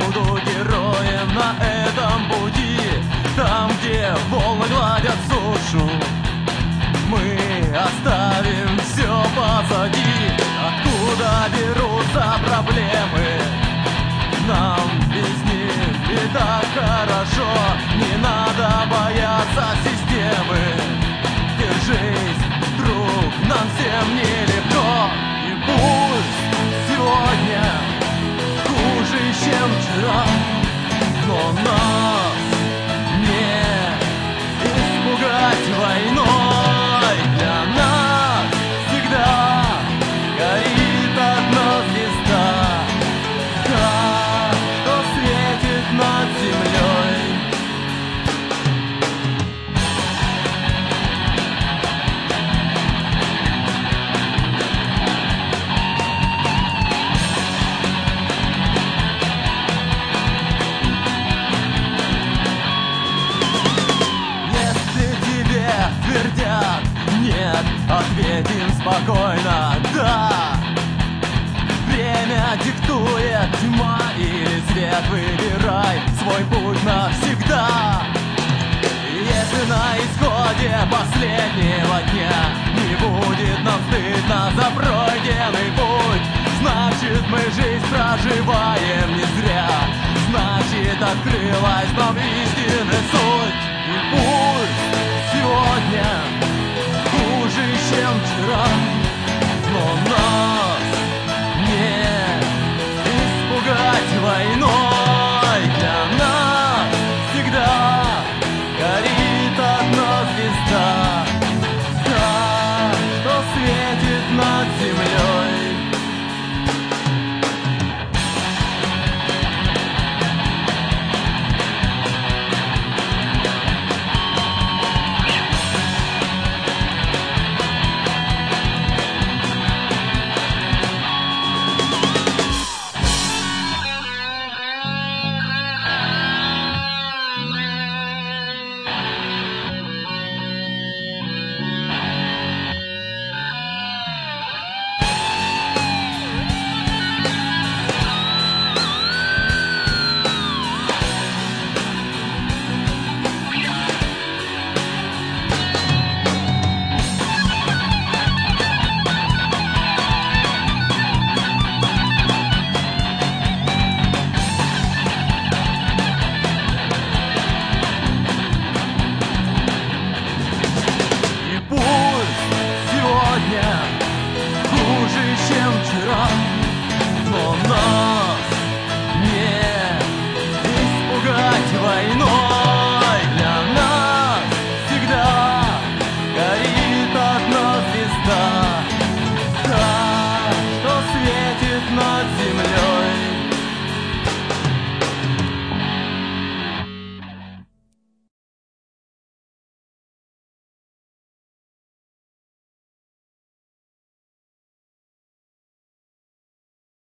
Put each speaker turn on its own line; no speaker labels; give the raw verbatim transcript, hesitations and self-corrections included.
буду героем на этом пути. Там, где волны гладят сушу, мы оставим все позади. Откуда берутся проблемы? Нам без них и так хорошо. Не надо бояться системы. Держись, друг, нам всем нелегко. И пусть сегодня хуже, чем вчера, но нас не испугать войной. Для нас всегда горит одна звезда, та, что светит над землей. Твердят нет, ответим спокойно да. Время диктует тьма или свет. Выбирай свой путь навсегда. Если на исходе последнего дня не будет нам стыдно за пройденный путь, значит мы жизнь проживаем не зря. Значит открылась нам